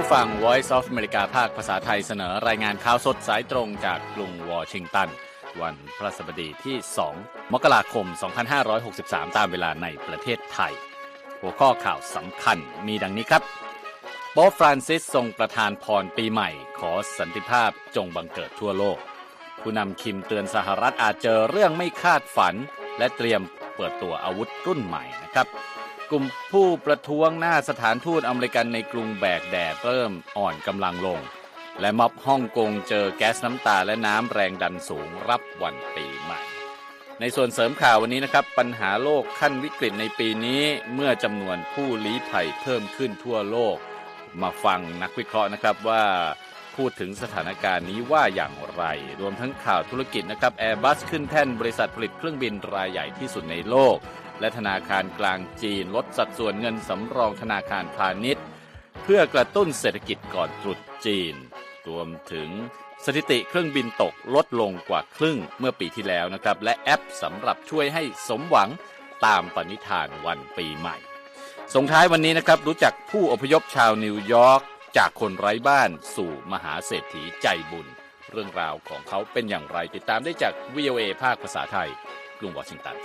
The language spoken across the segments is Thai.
ฟัง Voice of America ภาคภาษาไทยเสนอรายงานข่าวสดสายตรงจากกรุงวอชิงตันวันพฤหัสบดีที่2มกราคม2563ตามเวลาในประเทศไทยหัวข้อข่าวสำคัญมีดังนี้ครับโป๊ปฟรานซิสทรงประทานพรปีใหม่ขอสันติภาพจงบังเกิดทั่วโลกผู้นำคิมเตือนสหรัฐอาจเจอเรื่องไม่คาดฝันและเตรียมเปิดตัวอาวุธรุ่นใหม่นะครับกลุ่มผู้ประท้วงหน้าสถานทูตอเมริกันในกรุงแบกแดดเริ่มอ่อนกำลังลงและม็อบฮ่องกงเจอแก๊สน้ำตาและน้ำแรงดันสูงรับวันปีใหม่ในส่วนเสริมข่าววันนี้นะครับปัญหาโลกขั้นวิกฤตในปีนี้เมื่อจำนวนผู้ลี้ภัยเพิ่มขึ้นทั่วโลกมาฟังนักวิเคราะห์นะครับว่าพูดถึงสถานการณ์นี้ว่าอย่างไรรวมทั้งข่าวธุรกิจนะครับ Airbus ขึ้นแท่นบริษัทผลิตเครื่องบินรายใหญ่ที่สุดในโลกและธนาคารกลางจีนลดสัดส่วนเงินสำรองธนาคารพาณิชย์เพื่อกระตุ้นเศรษฐกิจก่อนตรุษจีนรวมถึงสถิติเครื่องบินตกลดลงกว่าครึ่งเมื่อปีที่แล้วนะครับและแอปสำหรับช่วยให้สมหวังตามปณิธานวันปีใหม่ส่งท้ายวันนี้นะครับรู้จักผู้อพยพชาวนิวยอร์กจากคนไร้บ้านสู่มหาเศรษฐีใจบุญเรื่องราวของเขาเป็นอย่างไรติดตามได้จาก VOA ภาคภาษาไทยกรุงวอชิงตัน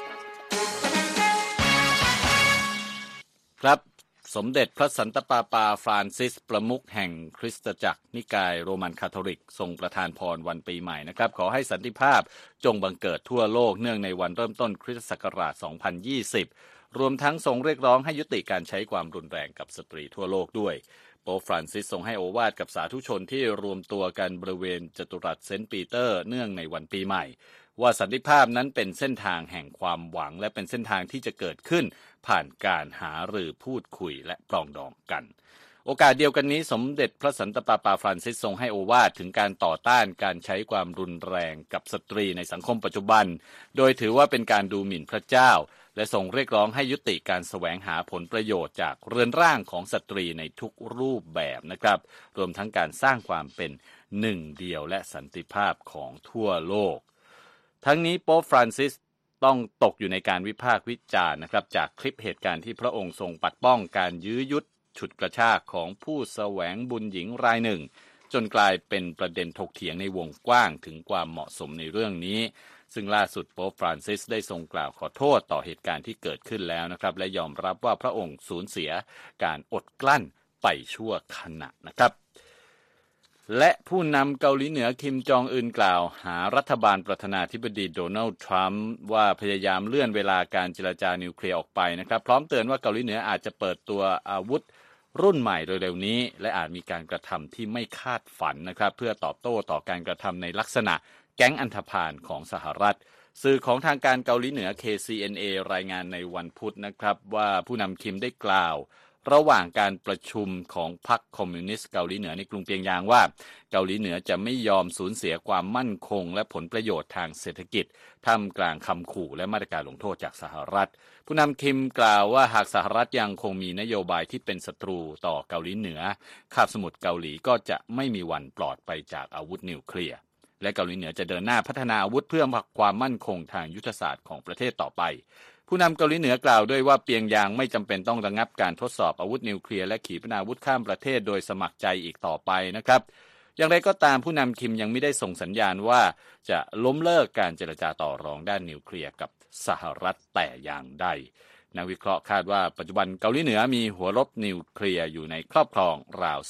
ครับสมเด็จพระสันตะปาปาฟรานซิสประมุขแห่งคริสตจักรนิกายโรมันคาทอลิกทรงประทานพรวันปีใหม่นะครับขอให้สันติภาพจงบังเกิดทั่วโลกเนื่องในวันเริ่มต้นคริสตศักราช 2020 รวมทั้งทรงเรียกร้องให้ยุติการใช้ความรุนแรงกับสตรีทั่วโลกด้วยโป๊ปฟรานซิสทรงให้โอวาทกับสาธุชนที่รวมตัวกันบริเวณจัตุรัสเซนต์ปีเตอร์เนื่องในวันปีใหม่ว่าสันติภาพนั้นเป็นเส้นทางแห่งความหวังและเป็นเส้นทางที่จะเกิดขึ้นผ่านการหารือพูดคุยและปรองดองกันโอกาสเดียวกันนี้สมเด็จพระสันตะปาปาฟรานซิสทรงให้โอวาทถึงการต่อต้านการใช้ความรุนแรงกับสตรีในสังคมปัจจุบันโดยถือว่าเป็นการดูหมิ่นพระเจ้าและทรงเรียกร้องให้ยุติการแสวงหาผลประโยชน์จากเรือนร่างของสตรีในทุกรูปแบบนะครับรวมทั้งการสร้างความเป็นหนึ่งเดียวและสันติภาพของทั่วโลกทั้งนี้โป๊ปฟรานซิสต้องตกอยู่ในการวิพากษ์วิจารณ์นะครับจากคลิปเหตุการณ์ที่พระองค์ทรงปัดป้องการยื้อยุดฉุดกระชากของผู้แสวงบุญหญิงรายหนึ่งจนกลายเป็นประเด็นถกเถียงในวงกว้างถึงความเหมาะสมในเรื่องนี้ซึ่งล่าสุดโป๊ปฟรานซิสได้ทรงกล่าวขอโทษต่อเหตุการณ์ที่เกิดขึ้นแล้วนะครับและยอมรับว่าพระองค์สูญเสียการอดกลั้นไปชั่วขณะนะครับและผู้นำเกาหลีเหนือคิมจองอึนกล่าวหารัฐบาลประธานาธิบดีโดนัลด์ทรัมป์ว่าพยายามเลื่อนเวลาการเจรจานิวเคลียร์ออกไปนะครับพร้อมเตือนว่าเกาหลีเหนืออาจจะเปิดตัวอาวุธรุ่นใหม่โดยเร็วนี้และอาจมีการกระทำที่ไม่คาดฝันนะครับเพื่อตอบโต้ต่อการกระทำในลักษณะแก๊งอันธพาลของสหรัฐสื่อของทางการเกาหลีเหนือ KCNA รายงานในวันพุธนะครับว่าผู้นำคิมได้กล่าวระหว่างการประชุมของพรรคคอมมิวนิสต์เกาหลีเหนือในกรุงเปียงยางว่าเกาหลีเหนือจะไม่ยอมสูญเสียความมั่นคงและผลประโยชน์ทางเศรษฐกิจท่ามกลางคำขู่และมาตรการลงโทษจากสหรัฐผู้นำคิมกล่าวว่าหากสหรัฐยังคงมีนโยบายที่เป็นศัตรูต่อเกาหลีเหนือคาบสมุทรเกาหลีก็จะไม่มีวันปลอดไปจากอาวุธนิวเคลียร์และเกาหลีเหนือจะเดินหน้าพัฒนาอาวุธเพื่อความมั่นคงทางยุทธศาสตร์ของประเทศต่อไปผู้นำเกาหลีเหนือกล่าวด้วยว่าเปียงยางไม่จำเป็นต้องระงับการทดสอบอาวุธนิวเคลียร์และขีปนาวุธข้ามประเทศโดยสมัครใจอีกต่อไปนะครับอย่างไรก็ตามผู้นำคิมยังไม่ได้ส่งสัญญาณว่าจะล้มเลิกการเจรจาต่อรองด้านนิวเคลียร์กับสหรัฐแต่อย่างใดนักวิเคราะห์คาดว่าปัจจุบันเกาหลีเหนือมีหัวรบนิวเคลียร์อยู่ในครอบครองราว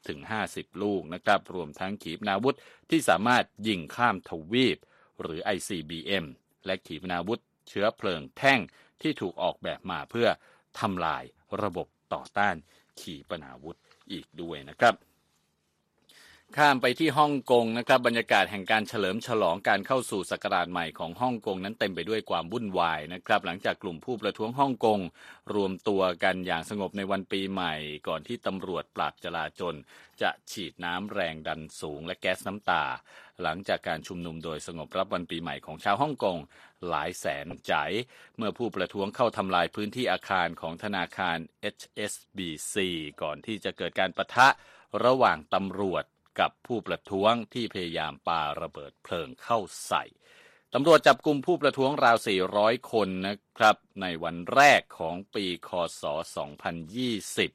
40-50 ลูกนะครับรวมทั้งขีปนาวุธที่สามารถยิงข้ามทวีปหรือ ICBM และขีปนาวุธเชื้อเพลิงแท่งที่ถูกออกแบบมาเพื่อทำลายระบบต่อต้านขีปนาวุธอีกด้วยนะครับข้ามไปที่ฮ่องกงนะครับบรรยากาศแห่งการเฉลิมฉลองการเข้าสู่ศักราชใหม่ของฮ่องกงนั้นเต็มไปด้วยความวุ่นวายนะครับหลังจากกลุ่มผู้ประท้วงฮ่องกงรวมตัวกันอย่างสงบในวันปีใหม่ก่อนที่ตำรวจปราบจลาจลจะฉีดน้ำแรงดันสูงและแก๊สน้ำตาหลังจากการชุมนุมโดยสงบรับวันปีใหม่ของชาวฮ่องกงหลายแสนใจเมื่อผู้ประท้วงเข้าทำลายพื้นที่อาคารของธนาคาร HSBC ก่อนที่จะเกิดการปะทะระหว่างตำรวจกับผู้ประท้วงที่พยายามปาระเบิดเพลิงเข้าใส่ตำรวจจับกุมผู้ประท้วงราว400คนนะครับในวันแรกของปีคศ 2020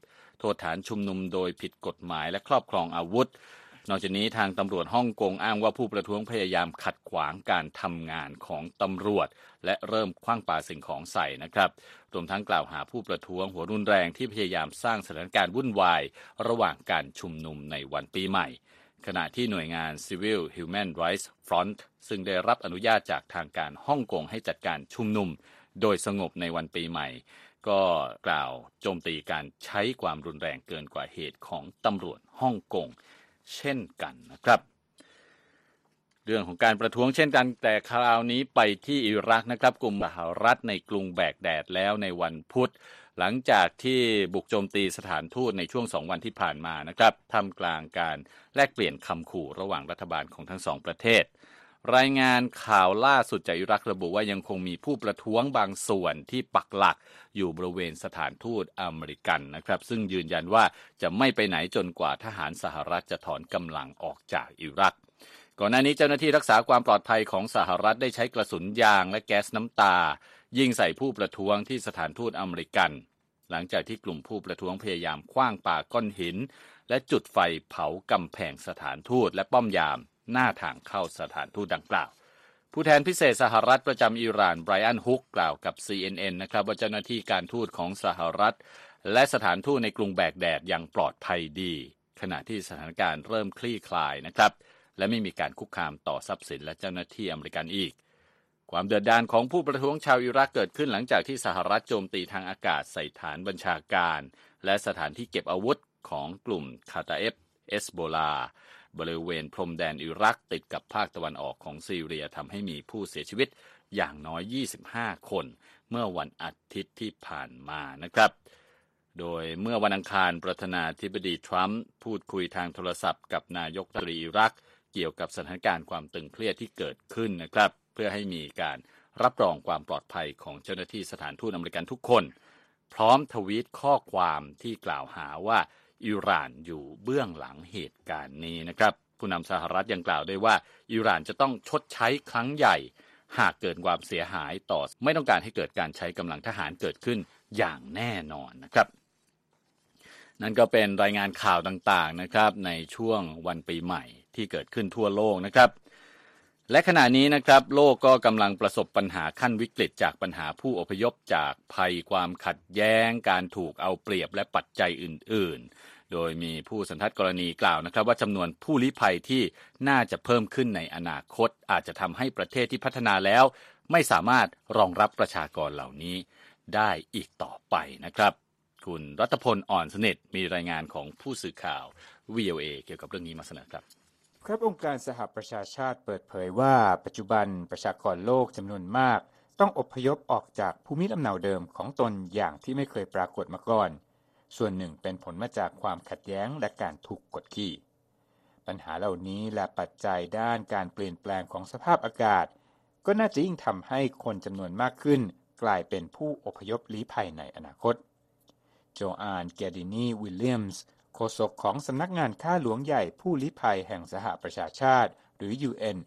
โทษฐานชุมนุมโดยผิดกฎหมายและครอบครองอาวุธนอกจากนี้ทางตำรวจฮ่องกงอ้างว่าผู้ประท้วงพยายามขัดขวางการทำงานของตำรวจและเริ่มขว้างปาสิ่งของใส่นะครับรวมทั้งกล่าวหาผู้ประท้วงหัวรุนแรงที่พยายามสร้างสถานการณ์วุ่นวายระหว่างการชุมนุมในวันปีใหม่ขณะที่หน่วยงาน Civil Human Rights Front ซึ่งได้รับอนุญาตจากทางการฮ่องกงให้จัดการชุมนุมโดยสงบในวันปีใหม่ก็กล่าวโจมตีการใช้ความรุนแรงเกินกว่าเหตุของตำรวจฮ่องกงเช่นกันนะครับเรื่องของการประท้วงเช่นกันแต่คราวนี้ไปที่อิรักนะครับกลุ่มสหรัฐในกรุงแบกแดดแล้วในวันพุธหลังจากที่บุกโจมตีสถานทูตในช่วง2 วันที่ผ่านมานะครับท่ามกลางการแลกเปลี่ยนคำขู่ระหว่างรัฐบาลของทั้งสองประเทศรายงานข่าวล่าสุดจากอิรักระบุว่ายังคงมีผู้ประท้วงบางส่วนที่ปักหลักอยู่บริเวณสถานทูตอเมริกันนะครับซึ่งยืนยันว่าจะไม่ไปไหนจนกว่าทหารสหรัฐจะถอนกำลังออกจากอิรักก่อนหน้านี้เจ้าหน้าที่รักษาความปลอดภัยของสหรัฐได้ใช้กระสุนยางและแก๊สน้ำตายิงใส่ผู้ประท้วงที่สถานทูตอเมริกันหลังจากที่กลุ่มผู้ประท้วงพยายามขว้างปาก้อนหินและจุดไฟเผากำแพงสถานทูตและป้อมยามหน้าทางเข้าสถานทูตดังกล่าวผู้แทนพิเศษสหรัฐประจำอิหร่านไบรอันฮุกกล่าวกับ CNN นะครับว่าเจ้าหน้าที่การทูตของสหรัฐและสถานทูตในกรุงแบกแดดยังปลอดภัยดีขณะที่สถานการณ์เริ่มคลี่คลายนะครับและไม่มีการคุกคามต่อทรัพย์สินและเจ้าหน้าที่อเมริกันอีกความเดือดดาลของผู้ประท้วงชาวอิรักเกิดขึ้นหลังจากที่สหรัฐโจมตีทางอากาศใส่ฐานบัญชาการและสถานที่เก็บอาวุธของกลุ่มคาตาเอฟเอสโบลาบริเวณพรมแดนอิรักติดกับภาคตะวันออกของซีเรียทำให้มีผู้เสียชีวิตอย่างน้อย25 คนเมื่อวันอาทิตย์ที่ผ่านมานะครับโดยเมื่อวันอังคารประธานาธิบดีทรัมป์พูดคุยทางโทรศัพท์กับนายกรัฐมนตรีอิรักเกี่ยวกับสถานการณ์ความตึงเครียดที่เกิดขึ้นนะครับเพื่อให้มีการรับรองความปลอดภัยของเจ้าหน้าที่สถานทูตอเมริกันทุกคนพร้อมทวีตข้อความที่กล่าวหาว่าอิหร่านอยู่เบื้องหลังเหตุการณ์นี้นะครับผู้นำสหรัฐยังกล่าวด้วยว่าอิหร่านจะต้องชดใช้ครั้งใหญ่หากเกิดความเสียหายต่อไม่ต้องการให้เกิดการใช้กำลังทหารเกิดขึ้นอย่างแน่นอนนะครับนั่นก็เป็นรายงานข่าวต่างๆนะครับในช่วงวันปีใหม่ที่เกิดขึ้นทั่วโลกนะครับและขณะนี้นะครับโลกก็กำลังประสบปัญหาขั้นวิกฤตจากปัญหาผู้อพยพจากภัยความขัดแย้งการถูกเอาเปรียบและปัจจัยอื่นๆโดยมีผู้สันทัดกรณีกล่าวนะครับว่าจำนวนผู้ลี้ภัยที่น่าจะเพิ่มขึ้นในอนาคตอาจจะทำให้ประเทศที่พัฒนาแล้วไม่สามารถรองรับประชากรเหล่านี้ได้อีกต่อไปนะครับคุณรัตพลอ่อนสนิทมีรายงานของผู้สื่อข่าว VOA เกี่ยวกับเรื่องนี้มาเสนอครับครับองค์การสหประชาชาติเปิดเผยว่าปัจจุบันประชากรโลกจำนวนมากต้องอพยพออกจากภูมิลำเนาเดิมของตนอย่างที่ไม่เคยปรากฏมาก่อนส่วนหนึ่งเป็นผลมาจากความขัดแย้งและการถูกกดขี่ปัญหาเหล่านี้และปัจจัยด้านการเปลี่ยนแปลงของสภาพอากาศก็น่าจะยิ่งทำให้คนจำนวนมากขึ้นกลายเป็นผู้อพยพลี้ภัยในอนาคตโจอาน แกดินี วิลเลียมส์โฆษกของสำนักงานข้าหลวงใหญ่ผู้ลี้ภัยแห่งสหประชาชาติหรือ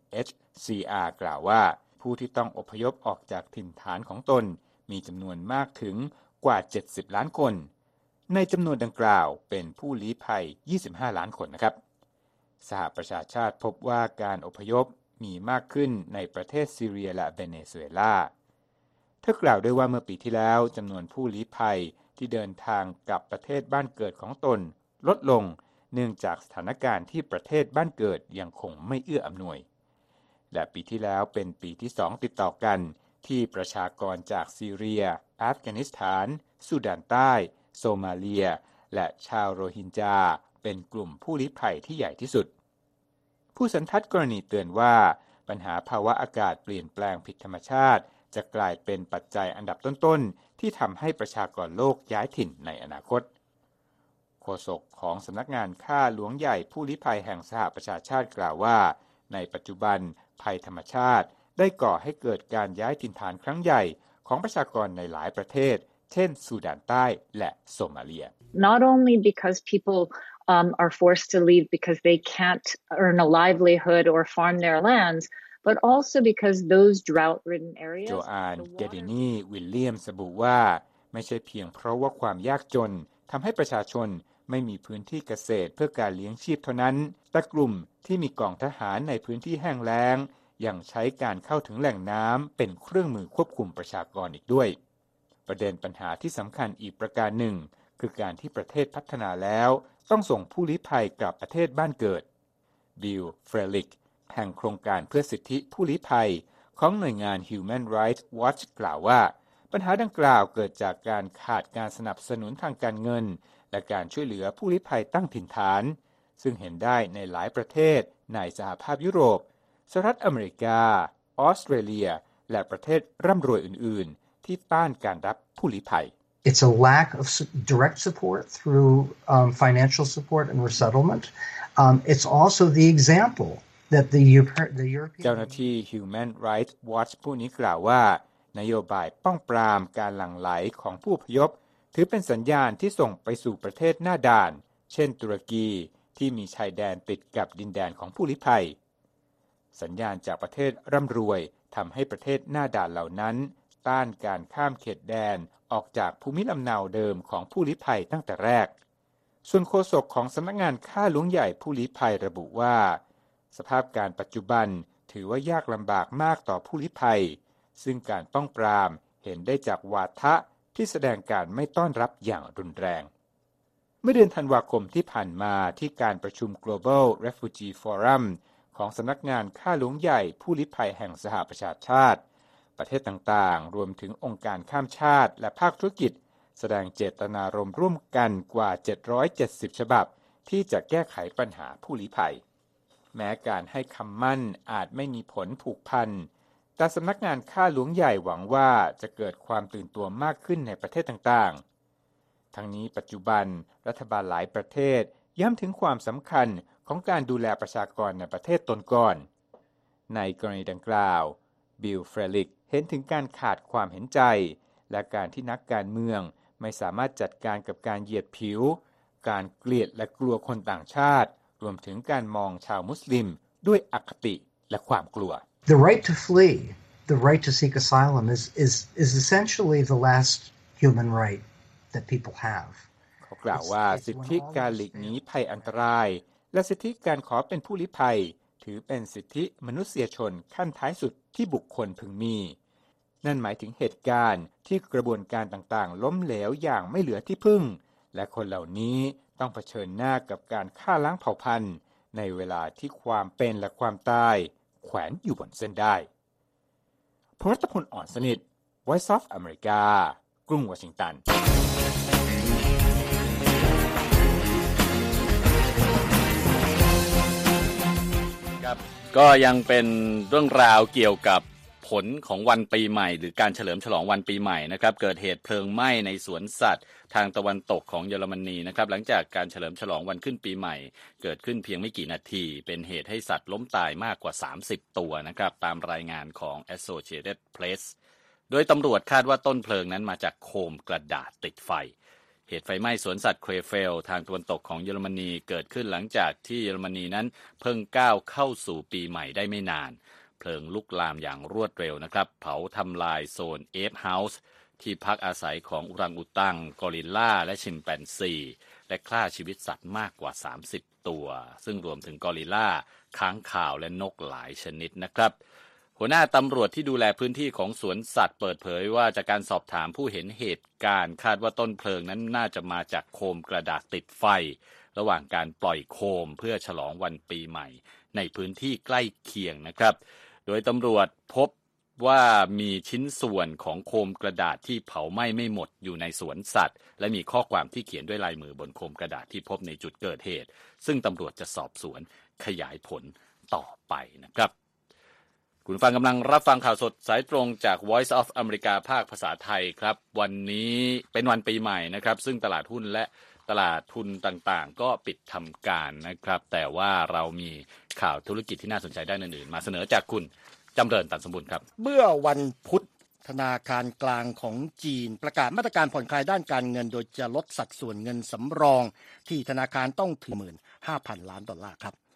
UNHCR กล่าวว่าผู้ที่ต้องอพยพออกจากถิ่นฐานของตนมีจำนวนมากถึงกว่า70ล้านคนในจำนวนดังกล่าวเป็นผู้ลี้ภัย25ล้านคนนะครับสหประชาชาติพบว่าการอพยพมีมากขึ้นในประเทศซีเรียและเวเนซุเอลาเธอกล่าวด้วยว่าเมื่อปีที่แล้วจำนวนผู้ลี้ภัยที่เดินทางกลับประเทศบ้านเกิดของตนลดลงเนื่องจากสถานการณ์ที่ประเทศบ้านเกิดยังคงไม่เอื้ออำนวยและปีที่แล้วเป็นปีที่2ติดต่อกันที่ประชากรจากซีเรียอัฟกานิสถานซูดานใต้โซมาเลียและชาวโรฮิงญาเป็นกลุ่มผู้ลี้ภัยที่ใหญ่ที่สุดผู้สันทัดกรณีเตือนว่าปัญหาภาวะอากาศเปลี่ยนแปลงผิดธรรมชาติจะกลายเป็นปัจจัยอันดับต้นๆที่ทำให้ประชากรโลกย้ายถิ่นในอนาคตโฆษกของสำนักงานข้าหลวงใหญ่ผู้ลี้ภัยแห่งสหประชาชาติกล่าวว่าในปัจจุบันภัยธรรมชาติได้ก่อให้เกิดการย้ายถิ่นฐานครั้งใหญ่ของประชากรในหลายประเทศเช่นซูดานใต้และโซมาเลีย Not only because people are forced to leave because they can't earn a livelihood or farm their lands but also because those drought-ridden areas โจอาน แกดินี วิลเลียมส์ระบุว่าไม่ใช่เพียงเพราะว่าความยากจนทำให้ประชาชนไม่มีพื้นที่เกษตรเพื่อการเลี้ยงชีพเท่านั้นแต่กลุ่มที่มีกองทหารในพื้นที่แห้งแล้งยังใช้การเข้าถึงแหล่งน้ำเป็นเครื่องมือควบคุมประชากรอีกด้วยประเด็นปัญหาที่สำคัญอีกประการหนึ่งคือการที่ประเทศพัฒนาแล้วต้องส่งผู้ลี้ภัยกลับประเทศบ้านเกิดบิล เฟรลิกแห่งโครงการเพื่อสิทธิผู้ลี้ภัยของหน่วยงาน Human Rights Watch กล่าวว่าปัญหาดังกล่าวเกิดจากการขาดการสนับสนุนทางการเงินและการช่วยเหลือผู้ลี้ภัยตั้งถิ่นฐานซึ่งเห็นได้ในหลายประเทศในสหภาพยุโรปสหรัฐอเมริกาออสเตรเลียและประเทศร่ำรวยอื่นๆที่ต้านการรับผู้ลี้ภัย It's a lack of direct support through financial support and resettlement. It's also the example that the European เจ้าหน้าที่ Human Rights Watch ผู้นี้กล่าวว่านโยบายป้องปรามการหลั่งไหลของผู้อพยพถือเป็นสัญญาณที่ส่งไปสู่ประเทศหน้าด่านเช่นตุรกีที่มีชายแดนติดกับดินแดนของผู้ลี้ภัยสัญญาณจากประเทศร่ำรวยทำให้ประเทศหน้าด่านเหล่านั้นต้านการข้ามเขตแดนออกจากภูมิลำเนาเดิมของผู้ลี้ภัยตั้งแต่แรกส่วนโฆษกของสำนักงานข้าหลวงใหญ่ผู้ลี้ภัยระบุว่าสภาพการปัจจุบันถือว่ายากลำบากมากต่อผู้ลี้ภัยซึ่งการป้องปรามเห็นได้จากวาทะที่แสดงการไม่ต้อนรับอย่างรุนแรงเมื่อเดือนธันวาคมที่ผ่านมาที่การประชุม Global Refugee Forum ของสำนักงานข้าหลวงใหญ่ผู้ลี้ภัยแห่งสหประชาชาติประเทศต่างๆรวมถึงองค์การข้ามชาติและภาคธุรกิจแสดงเจตนารมณ์ร่วมกันกว่า770ฉบับที่จะแก้ไขปัญหาผู้ลี้ภัยแม้การให้คำมั่นอาจไม่มีผลผูกพันแต่สำนักงานข้าหลวงใหญ่หวังว่าจะเกิดความตื่นตัวมากขึ้นในประเทศต่างๆทั้งนี้ปัจจุบันรัฐบาลหลายประเทศย้ำถึงความสำคัญของการดูแลประชากรในประเทศตนก่อนในกรณีดังกล่าวบิล เฟรลิกเห็นถึงการขาดความเห็นใจและการที่นักการเมืองไม่สามารถจัดการกับการเหยียดผิวการเกลียดและกลัวคนต่างชาติรวมถึงการมองชาวมุสลิมด้วยอคติและความกลัว The right to flee, the right to seek asylum is essentially the last human right that people have. เขากล่าวว่าสิทธิการหลีกหนีภัยอันตรายและสิทธิการขอเป็นผู้ลี้ภัยถือเป็นสิทธิมนุษยชนขั้นท้ายสุดที่บุคคลพึงมีนั่นหมายถึงเหตุการณ์ที่กระบวนการต่างๆล้มเหลวอย่างไม่เหลือที่พึ่งและคนเหล่านี้ต้องเผชิญหน้ากับการฆ่าล้างเผ่าพันธุ์ในเวลาที่ความเป็นและความตายแขวนอยู่บนเส้นได้พลรัตพล อ่อนสนิท Voice of America กรุงวอชิงตันครับก็ยังเป็นเรื่องราวเกี่ยวกับผลของวันปีใหม่หรือการเฉลิมฉลองวันปีใหม่นะครับเกิดเหตุเพลิงไหม้ในสวนสัตว์ทางตะวันตกของเยอรมนีนะครับหลังจากการเฉลิมฉลองวันขึ้นปีใหม่เกิดขึ้นเพียงไม่กี่นาทีเป็นเหตุให้สัตว์ล้มตายมากกว่า30ตัวนะครับตามรายงานของ Associated Press โดยตำรวจคาดว่าต้นเพลิงนั้นมาจากโคมกระดาษติดไฟเหตุไฟไหม้สวนสัตว์เครเฟลทางตะวันตกของเยอรมนีเกิดขึ้นหลังจากที่เยอรมนีนั้นเพิ่งก้าวเข้าสู่ปีใหม่ได้ไม่นานเพลิงลุกลามอย่างรวดเร็วนะครับเผาทำลายโซนเอฟเฮาส์ที่พักอาศัยของอุรังอุตังกอริลลาและชิมแปนซีและฆ่าชีวิตสัตว์มากกว่า30ตัวซึ่งรวมถึงกอริลลาค้างคาวและนกหลายชนิดนะครับหัวหน้าตำรวจที่ดูแลพื้นที่ของสวนสัตว์เปิดเผยว่าจากการสอบถามผู้เห็นเหตุการณ์คาดว่าต้นเพลิงนั้นน่าจะมาจากโคมกระดาษติดไฟระหว่างการปล่อยโคมเพื่อฉลองวันปีใหม่ในพื้นที่ใกล้เคียงนะครับโดยตำรวจพบว่ามีชิ้นส่วนของโคมกระดาษที่เผาไหม้ไม่หมดอยู่ในสวนสัตว์และมีข้อความที่เขียนด้วยลายมือบนโคมกระดาษที่พบในจุดเกิดเหตุซึ่งตำรวจจะสอบสวนขยายผลต่อไปนะครับคุณฟังกำลังรับฟังข่าวสดสายตรงจาก Voice of America ภาคภาษาไทยครับวันนี้เป็นวันปีใหม่นะครับซึ่งตลาดหุ้นและตลาดทุนต่างๆก็ปิดทำการนะครับแต่ว่าเรามีข่าวธุรกิจที่น่าสนใจด้านอื่นๆมาเสนอจากคุณจำเริญตันสมบูรณ์ครับเมื่อวันพุธธนาคารกลางของจีนประกาศมาตรการผ่อนคลายด้านการเงินโดยจะลดสัดส่วนเงินสำรองที่ธนาคารต้องถือ 15,000 ล้านดอลลาร์ครับ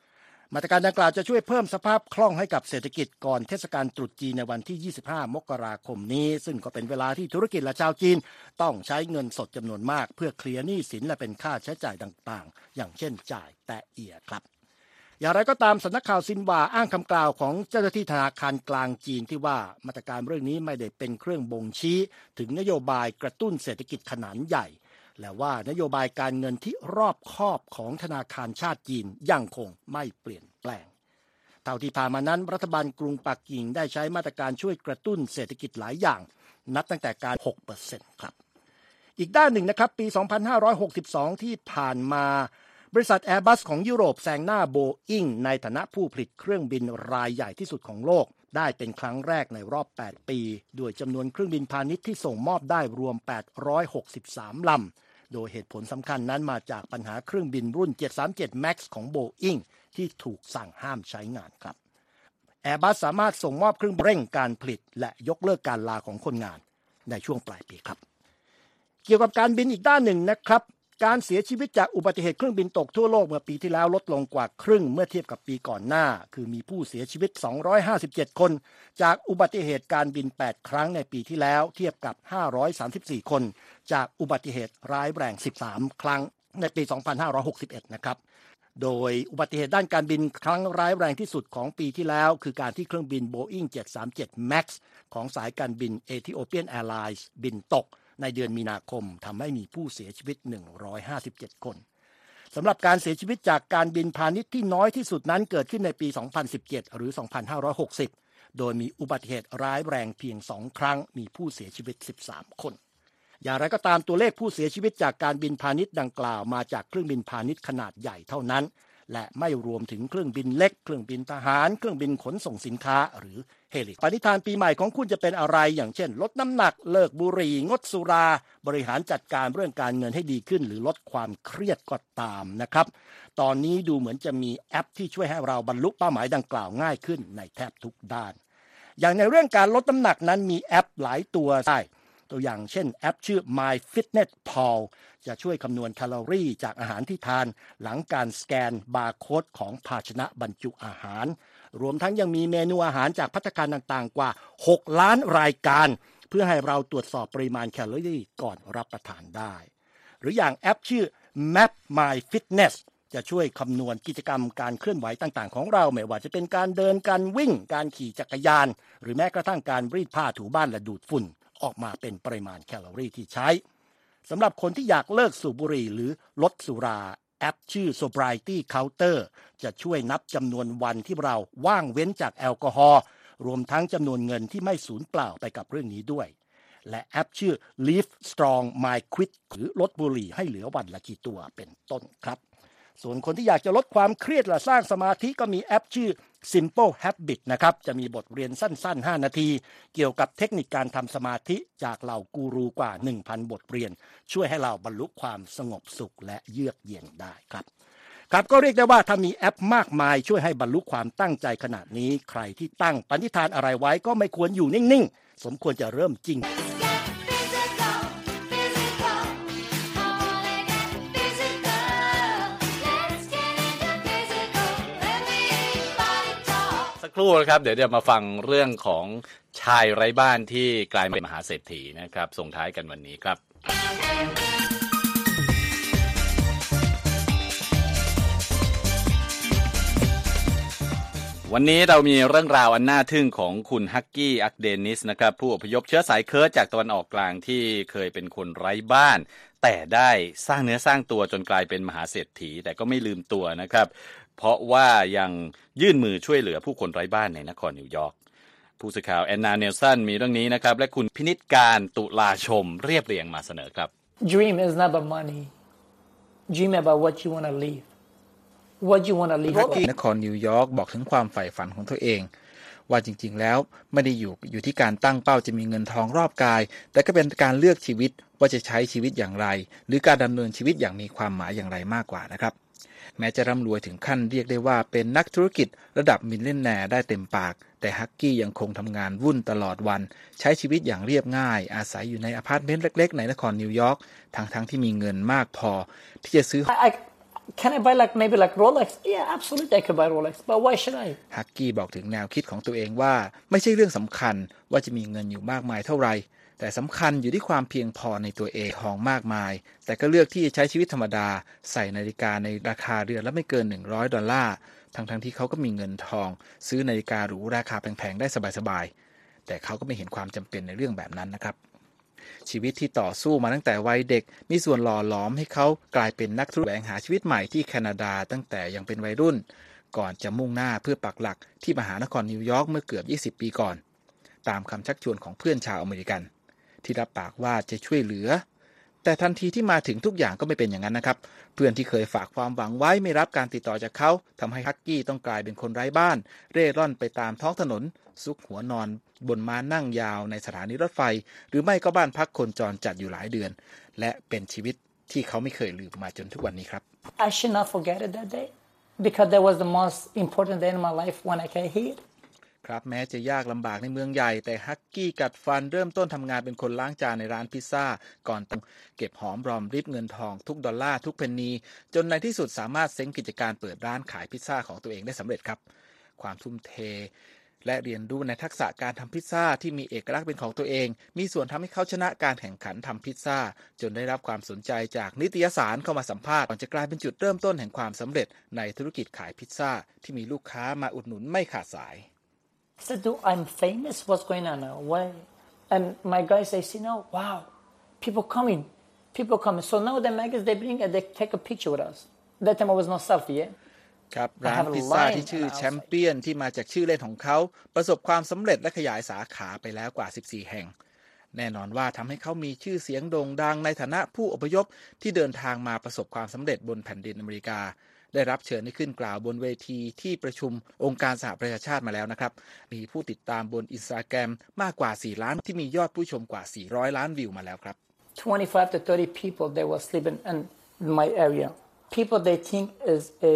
มาตรการดังกล่าวจะช่วยเพิ่มสภาพคล่องให้กับเศรษฐกิจก่อนเทศกาลตรุษจีนในวันที่25มกราคมนี้ซึ่งก็เป็นเวลาที่ธุรกิจและชาวจีนต้องใช้เงินสดจำนวนมากเพื่อเคลียร์หนี้สินและเป็นค่าใช้จ่ายต่างๆอย่างเช่นจ่ายแตะเอียครับอย่างไรก็ตามสำนักข่าวซินหวาอ้างคำกล่าวของเจ้าหน้าที่ธนาคารกลางจีนที่ว่ามาตรการเรื่องนี้ไม่ได้เป็นเครื่องบ่งชี้ถึงนโยบายกระตุ้นเศรษฐกิจขนาดใหญ่และว่านโยบายการเงินที่รอบคอบของธนาคารชาติจีนยังคงไม่เปลี่ยนแปลงเท่าที่ผ่านมานั้นรัฐบาลกรุงปักกิ่งได้ใช้มาตรการช่วยกระตุ้นเศรษฐกิจหลายอย่างนับตั้งแต่การ 6% ครับอีกด้านหนึ่งนะครับปี 2562 ที่ผ่านมาบริษัท Airbus ของยุโรปแซงหน้า Boeing ในฐานะผู้ผลิตเครื่องบินรายใหญ่ที่สุดของโลกได้เป็นครั้งแรกในรอบ 8 ปีด้วยจำนวนเครื่องบินพาณิชย์ที่ส่งมอบได้รวม 863 ลำโดยเหตุผลสำคัญนั้นมาจากปัญหาเครื่องบินรุ่น 737 MAX ของ Boeing ที่ถูกสั่งห้ามใช้งานครับ Airbus สามารถส่งมอบเครื่องเร่งการผลิตและยกเลิกการลาของคนงานในช่วงปลายปีครับเกี่ยวกับการบินอีกด้านหนึ่งนะครับการเสียชีวิตจากอุบัติเหตุเครื่องบินตกทั่วโลกเมื่อปีที่แล้วลดลงกว่าครึ่งเมื่อเทียบกับปีก่อนหน้าคือมีผู้เสียชีวิต257คนจากอุบัติเหตุการบิน8ครั้งในปีที่แล้วเทียบกับ534คนจากอุบัติเหตุร้ายแรง13ครั้งในปี2561นะครับโดยอุบัติเหตุด้านการบินครั้งร้ายแรงที่สุดของปีที่แล้วคือการที่เครื่องบิน Boeing 737 MAX ของสายการบิน Ethiopian Airlines บินตกในเดือนมีนาคมทำให้มีผู้เสียชีวิต157คนสำหรับการเสียชีวิตจากการบินพาณิชย์ที่น้อยที่สุดนั้นเกิดขึ้นในปี2017หรือ2560โดยมีอุบัติเหตุร้ายแรงเพียง2ครั้งมีผู้เสียชีวิต13คนอย่างไรก็ตามตัวเลขผู้เสียชีวิตจากการบินพาณิชย์ดังกล่าวมาจากเครื่องบินพาณิชย์ขนาดใหญ่เท่านั้นและไม่รวมถึงเครื่องบินเล็กเครื่องบินทหารเครื่องบินขนส่งสินค้าหรือเฮลิปณิธานปีใหม่ของคุณจะเป็นอะไรอย่างเช่นลดน้ำหนักเลิกบุหรี่งดสุราบริหารจัดการเรื่องการเงินให้ดีขึ้นหรือลดความเครียดก็ตามนะครับตอนนี้ดูเหมือนจะมีแอปที่ช่วยให้เราบรรลุเป้าหมายดังกล่าวง่ายขึ้นในแทบทุกด้านอย่างในเรื่องการลดน้ำหนักนั้นมีแอปหลายตัวได้ตัวอย่างเช่นแอปชื่อ MyFitnessPal จะช่วยคำนวณแคลอรี่จากอาหารที่ทานหลังการสแกนบาร์โค้ดของภาชนะบรรจุอาหารรวมทั้งยังมีเมนูอาหารจากภัตตาคารต่างๆกว่า6ล้านรายการเพื่อให้เราตรวจสอบปริมาณแคลอรี่ก่อนรับประทานได้หรืออย่างแอปชื่อ Map My Fitness จะช่วยคำนวณกิจกรรมการเคลื่อนไหวต่างๆของเราไม่ว่าจะเป็นการเดินการวิ่งการขี่จักรยานหรือแม้กระทั่งการรีดผ้าถูบ้านและดูดฝุ่นออกมาเป็นปริมาณแคลอรี่ที่ใช้สำหรับคนที่อยากเลิกสูบบุหรี่หรือลดสุราแอปชื่อ Sobriety Counter จะช่วยนับจำนวนวันที่เราว่างเว้นจากแอลกอฮอล์รวมทั้งจำนวนเงินที่ไม่สูญเปล่าไปกับเรื่องนี้ด้วยและแอปชื่อ Live Strong My Quit หรือลดบุหรี่ให้เหลือวันละกี่ตัวเป็นต้นครับส่วนคนที่อยากจะลดความเครียดและสร้างสมาธิก็มีแอปชื่อ Simple Habit นะครับจะมีบทเรียนสั้นๆ5นาทีเกี่ยวกับเทคนิคการทำสมาธิจากเหล่ากูรูกว่า 1,000 บทเรียนช่วยให้เราบรรลุความสงบสุขและเยือกเย็นได้ครับก็เรียกได้ว่าถ้ามีแอปมากมายช่วยให้บรรลุความตั้งใจขนาดนี้ใครที่ตั้งปณิธานอะไรไว้ก็ไม่ควรอยู่นิ่งๆสมควรจะเริ่มจริงสักครู่นะครับเดี๋ยวมาฟังเรื่องของชายไร้บ้านที่กลายเป็นมหาเศรษฐีนะครับส่งท้ายกันวันนี้ครับวันนี้เรามีเรื่องราวอันน่าทึ่งของคุณฮักกี้อักเดนิสนะครับผู้อพยพเชื้อสายเคิร์ดจากตะวันออกกลางที่เคยเป็นคนไร้บ้านแต่ได้สร้างเนื้อสร้างตัวจนกลายเป็นมหาเศรษฐีแต่ก็ไม่ลืมตัวนะครับเพราะว่ายังยื่นมือช่วยเหลือผู้คนไร้บ้านในนครนิวยอร์กผู้สื่อข่าวแอนนาเนลสันมีเรื่องนี้นะครับและคุณพินิจการตุลาชมเรียบเรียงมาเสนอครับ Dream is not about money. Dream about what you want to live. What you want to live. นครนิวยอร์กบอกถึงความใฝ่ฝันของตัวเองว่าจริงๆแล้วไม่ได้อยู่ที่การตั้งเป้าจะมีเงินทองรอบกายแต่ก็เป็นการเลือกชีวิตว่าจะใช้ชีวิตอย่างไรหรือการดำเนินชีวิตอย่างมีความหมายอย่างไรมากกว่านะครับแม้จะร่ำรวยถึงขั้นเรียกได้ว่าเป็นนักธุรกิจระดับมิลเลนแนร์ได้เต็มปากแต่ฮักกี้ยังคงทำงานวุ่นตลอดวันใช้ชีวิตอย่างเรียบง่ายอาศัยอยู่ในอพาร์ตเมนต์เล็กๆในนครนิวยอร์กทั้งที่มีเงินมากพอที่จะซื้อ Can I buy maybe Rolex? Yeah, absolutely I could buy Rolex. But why should I? ฮักกี้บอกถึงแนวคิดของตัวเองว่าไม่ใช่เรื่องสำคัญว่าจะมีเงินอยู่มากมายเท่าไหร่แต่สำคัญอยู่ที่ความเพียงพอในตัวเองทองมากมายแต่ก็เลือกที่จะใช้ชีวิตธรรมดาใส่นาฬิกาในราคาเดือนละไม่เกิน$100ทั้งที่เขาก็มีเงินทองซื้อนาฬิกาหรูราคาแพงๆได้สบายๆแต่เขาก็ไม่เห็นความจำเป็นในเรื่องแบบนั้นนะครับชีวิตที่ต่อสู้มาตั้งแต่วัยเด็กมีส่วนหล่อหลอมให้เขากลายเป็นนักธุรกิจแสวงหาชีวิตใหม่ที่แคนาดาตั้งแต่ยังเป็นวัยรุ่นก่อนจะมุ่งหน้าเพื่อปักหลักที่มหานครนิวยอร์กเมื่อเกือบ20 ปีก่อนตามคำชักชวนของเพื่อนชาวอเมริกันที่รับปากว่าจะช่วยเหลือแต่ทันทีที่มาถึงทุกอย่างก็ไม่เป็นอย่างนั้นนะครับเพื่อนที่เคยฝากความหวังไว้ไม่รับการติดต่อจากเขาทำให้ฮักกี้ต้องกลายเป็นคนไร้บ้านเร่ร่อนไปตามท้องถนนซุกหัวนอนบนม้านั่งยาวในสถานีรถไฟหรือไม่ก็บ้านพักคนจรจัดอยู่หลายเดือนและเป็นชีวิตที่เขาไม่เคยลืมมาจนทุกวันนี้ครับ I should not forget it that day because that was the most important day in my life when I came here ครับแม้จะยากลำบากในเมืองใหญ่แต่ฮักกี้กัดฟันเริ่มต้นทำงานเป็นคนล้างจานในร้านพิซซ่าก่อนต้องเก็บหอมรอมริบเงินทองทุกดอลลาร์ทุกเพนนีจนในที่สุดสามารถเซ้งกิจการเปิดร้านขายพิซซ่าของตัวเองได้สำเร็จครับความทุ่มเทและเรียนรู้ในทักษะการทำพิซซ่าที่มีเอกลักษณ์เป็นของตัวเองมีส่วนทำให้เขาชนะการแข่งขันทำพิซซ่าจนได้รับความสนใจจากนิตยสารเข้ามาสัมภาษณ์ก่อนจะกลายเป็นจุดเริ่มต้นแห่งความสำเร็จในธุรกิจขายพิซซ่าที่มีลูกค้ามาอุดหนุนไม่ขาดสาย I said, "Dude, I'm famous. What's going on now? Why?" And my guy says, "You know, wow, people coming. So now the magazines they bring and they take a picture with us. That time I was not selfie, yeah." ครับร้านพิซซ่าที่ชื่อแชมเปี้ยนที่มาจากชื่อเล่นของเขาประสบความสำเร็จและขยายสาขาไปแล้วกว่า14แห่งแน่นอนว่าทำให้เขามีชื่อเสียงโด่งดังในฐานะผู้อพยพที่เดินทางมาประสบความสำเร็จบนแผ่นดินอเมริกาได้รับเชิญให้ขึ้นกล่าวบนเวทีที่ประชุมองค์การสหประชาชาติมาแล้วนะครับมีผู้ติดตามบน Instagram มากกว่า4ล้านที่มียอดผู้ชมกว่า400ล้านวิวมาแล้วครับ 25 to 30 people they were sleeping in my area people they think is a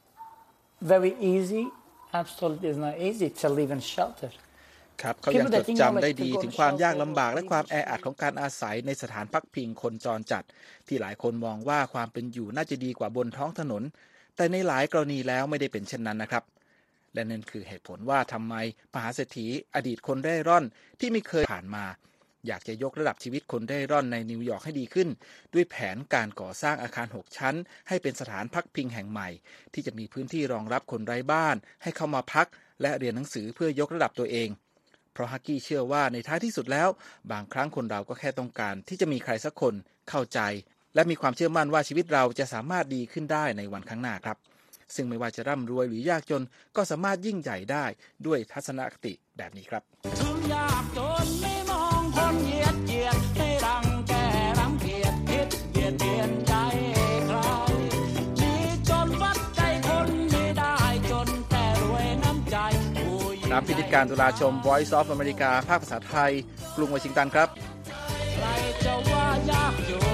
very easy absolutely is not easy to live in shelter ครับเขายังจดจำได้ดีถึงความยากลำบากและความแออัดของการอาศัยในสถานพักพิงคนจรจัดที่หลายคนมองว่าความเป็นอยู่น่าจะดีกว่าบนท้องถนนแต่ในหลายกรณีแล้วไม่ได้เป็นเช่นนั้นนะครับและนั่นคือเหตุผลว่าทำไมมหาเศรษฐีอดีตคนเร่ร่อนที่ไม่เคยผ่านมาอยากจะยกระดับชีวิตคนเร่ร่อนในนิวยอร์กให้ดีขึ้นด้วยแผนการก่อสร้างอาคาร6ชั้นให้เป็นสถานพักพิงแห่งใหม่ที่จะมีพื้นที่รองรับคนไร้บ้านให้เข้ามาพักและเรียนหนังสือเพื่อยกระดับตัวเองเพราะฮักกี้เชื่อว่าในท้ายที่สุดแล้วบางครั้งคนเราก็แค่ต้องการที่จะมีใครสักคนเข้าใจและมีความเชื่อมั่นว่าชีวิตเราจะสามารถดีขึ้นได้ในวันข้างหน้าครับซึ่งไม่ว่าจะร่ำรวยหรือยากจนก็สามารถยิ่งใหญ่ได้ด้วยทัศนคติแบบนี้ครับถึงยากจนไม่มองคนเหยียดเหยียดให้รังแกรังเกียจคิดเบียดเบียนใจใครมีจนวัดใจคนไม่ได้จนแต่รวยน้ำใจตามพิธีการตุลาชม Voice of America ภาคภาษาไทยกรุงวอชิงตันครับใครจะว่ายากจน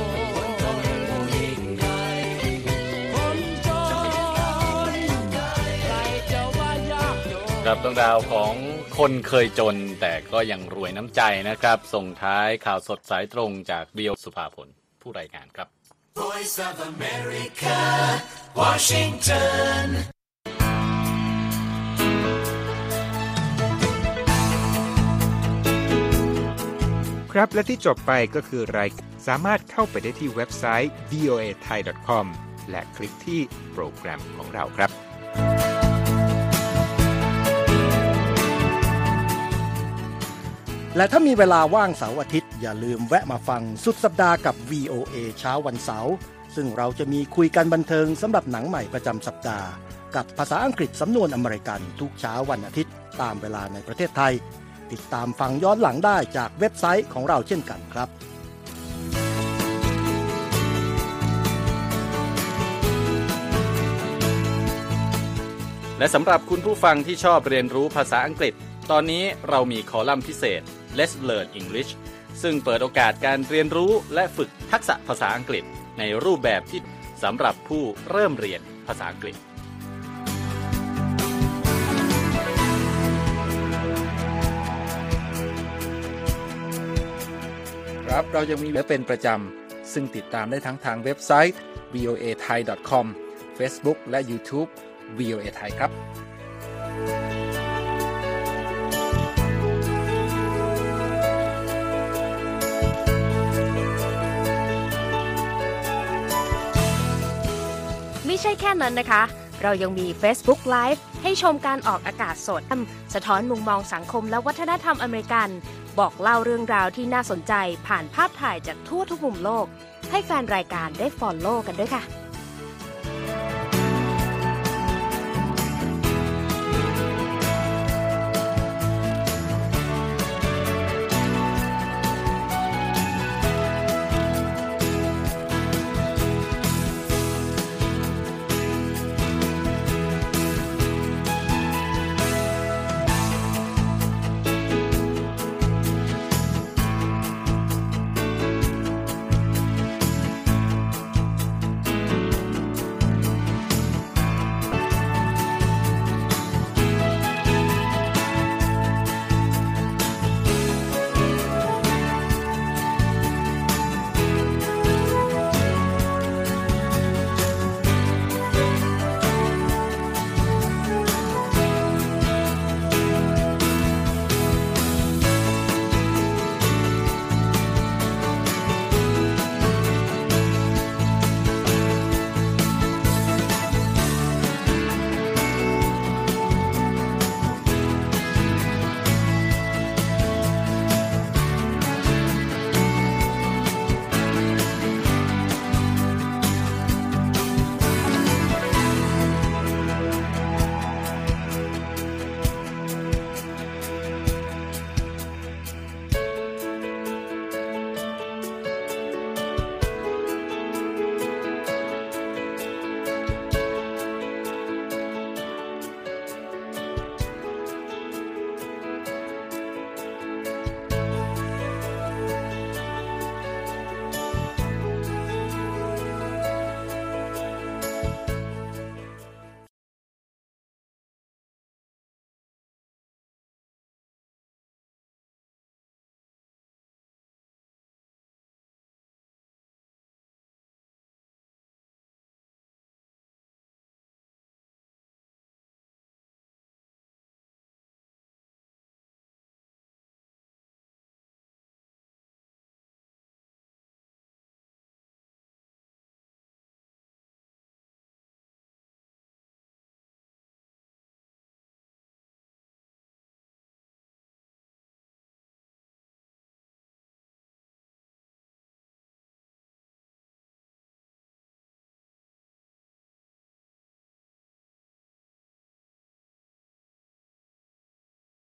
ครับต้องดาวของคนเคยจนแต่ก็ยังรวยน้ำใจนะครับส่งท้ายข่าวสดสายตรงจากเบียวสุภาพลผู้รายงานครับ Voice of America Washington ครับและที่จบไปก็คือรายสามารถเข้าไปได้ที่เว็บไซต์ voathai.com และคลิกที่โปรแกรมของเราครับและถ้ามีเวลาว่างเสาร์อาทิตย์อย่าลืมแวะมาฟังสุดสัปดาห์กับ VOA เช้าวันเสาร์ซึ่งเราจะมีคุยกันบันเทิงสำหรับหนังใหม่ประจำสัปดาห์กับภาษาอังกฤษสำนวนอเมริกันทุกเช้าวันอาทิตย์ตามเวลาในประเทศไทยติดตามฟังย้อนหลังได้จากเว็บไซต์ของเราเช่นกันครับและสำหรับคุณผู้ฟังที่ชอบเรียนรู้ภาษาอังกฤษตอนนี้เรามีคอลัมน์พิเศษ Let's Learn English ซึ่งเปิดโอกาสการเรียนรู้และฝึกทักษะภาษาอังกฤษในรูปแบบที่สำหรับผู้เริ่มเรียนภาษาอังกฤษครับเรายังมีเหลือเป็นประจำซึ่งติดตามได้ทั้งทางเว็บไซต์ voathai.com Facebook และ YouTube VOA ไทยครับไม่ใช่แค่นั้นนะคะเรายังมี Facebook Live ให้ชมการออกอากาศสดสะท้อนมุมมองสังคมและวัฒนธรรมอเมริกันบอกเล่าเรื่องราวที่น่าสนใจผ่านภาพถ่ายจากทั่วทุกมุมโลกให้แฟนรายการได้ follow กันด้วยค่ะ